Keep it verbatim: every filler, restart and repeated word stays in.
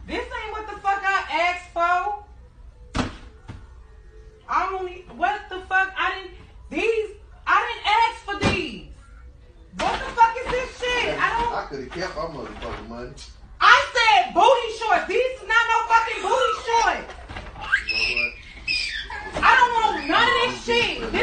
This ain't what the fuck I asked for. I don't need, what the fuck? I didn't, these, I didn't ask for these. What the fuck is this shit? I don't. I could have kept my motherfucking money. I said booty shorts. These is not no fucking booty shorts. You know what? I don't want none of this shit. This